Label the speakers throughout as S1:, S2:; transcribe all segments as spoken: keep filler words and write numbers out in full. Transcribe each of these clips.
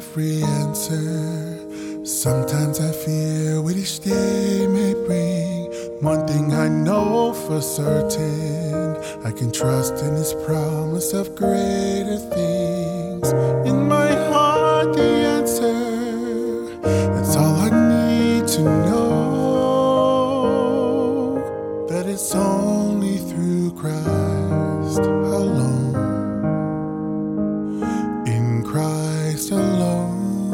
S1: every answer. Sometimes I fear what each day may bring. One thing I know for certain, I can trust in His promise of greater things. In my heart the answer, that's all I need to know, that it's only through Christ alone, in Christ alone,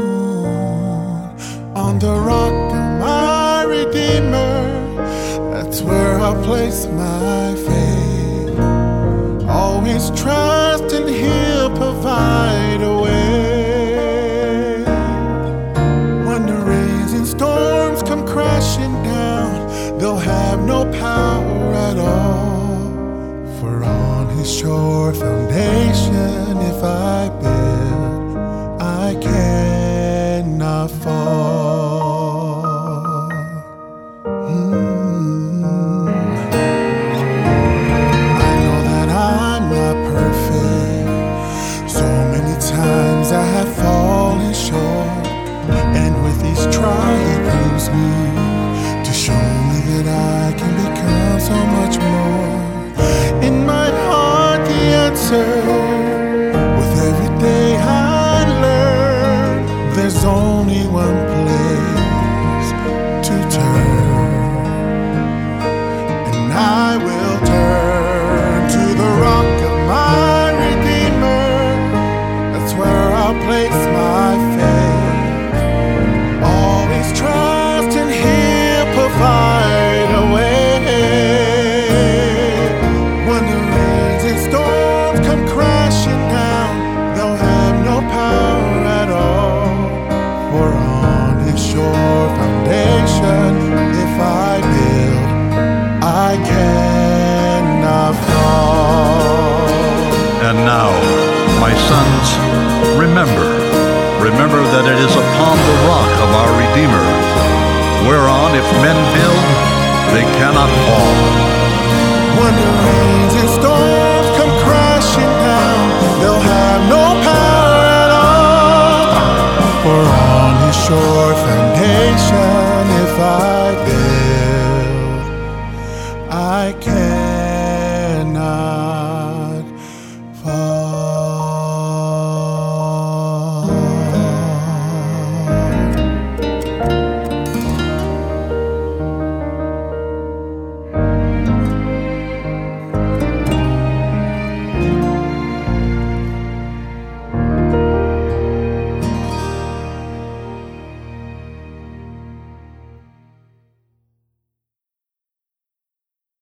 S1: on the rock of my Redeemer, that's where I'll place my faith. Always trust and He'll provide a way. When the rains and storms come crashing down, they'll have no power at all. For on His sure foundation, if I build, I cannot fall. Mm. I know that I'm not perfect. So many times I have fallen short, and with each trial He proves me, to show me that I can become so much more. In my heart the answer, with every day I learn, there's only one place to turn, and I will turn to the rock of my Redeemer. That's where I'll place my faith. Always trust and He'll provide a way. When the rains and storms come crashing down, they'll have no power at all. For on His sure foundation, if I build, I cannot fall.
S2: And now, my sons, remember, remember that it is upon the rock of our Redeemer, whereon if men build, they cannot fall.
S1: When the rains and storms come crashing down, they'll have no power at all. For on His sure foundation,